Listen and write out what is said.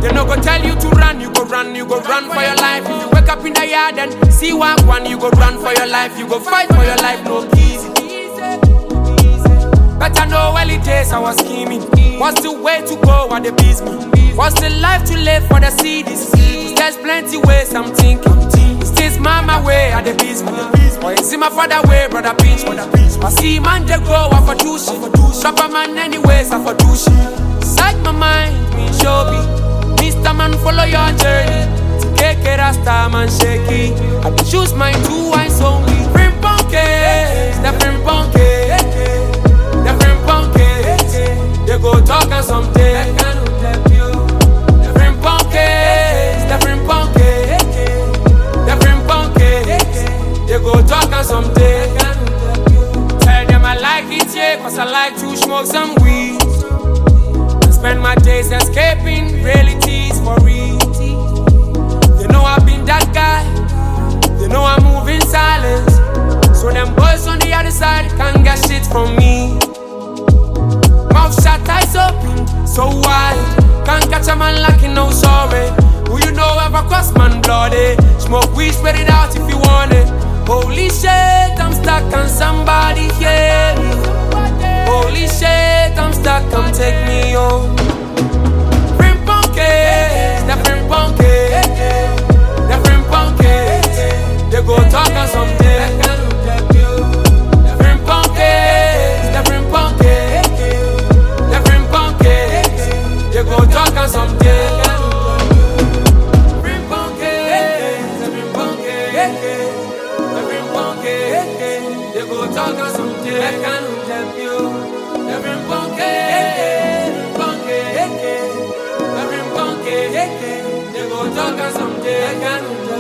They no go tell you to run, you go run for your life. If you wake up in the yard and see one, you go run for your life, you go fight for your life, no easy. Better know while it days I was scheming. What's the way to go while they beat me? What's the life to live for the cities? There's plenty ways I'm thinking. Is this mama way at the beat me? Or is it my father way, brother pinch me? I see man they go off for do shit. Shop a man anyways I for do shit. Side my mind, me show me. Mr. Man follow your journey. Take it rasta man shaky. I choose my two eyes only. Bring punky, step in punky. They go talk and something. Different punkies, different punkies, different punkies. They go talk and something. Tell them I like it, yeah, cause I like to smoke some weed. And spend my days escaping realities for real. They know I've been that guy. They know I move in silence. So them boys on the other side can't get shit from me. Mouth shut, eyes open, so wide. Can't catch a man like no sorry. Who you know ever cross man bloody? Smoke weed, spread it out if you want it. Holy shit, I'm stuck, can somebody hear me? Holy shit, I'm stuck, come take me home. Different punkies, different punkies, different punkies. They go talk on something. Different punkies, different punkies. They go talk on something. Every punky, every punky, every punky. They go talk on something. I can't help you. Every punky, every punky, every punky. They go talk on something. I can't help you.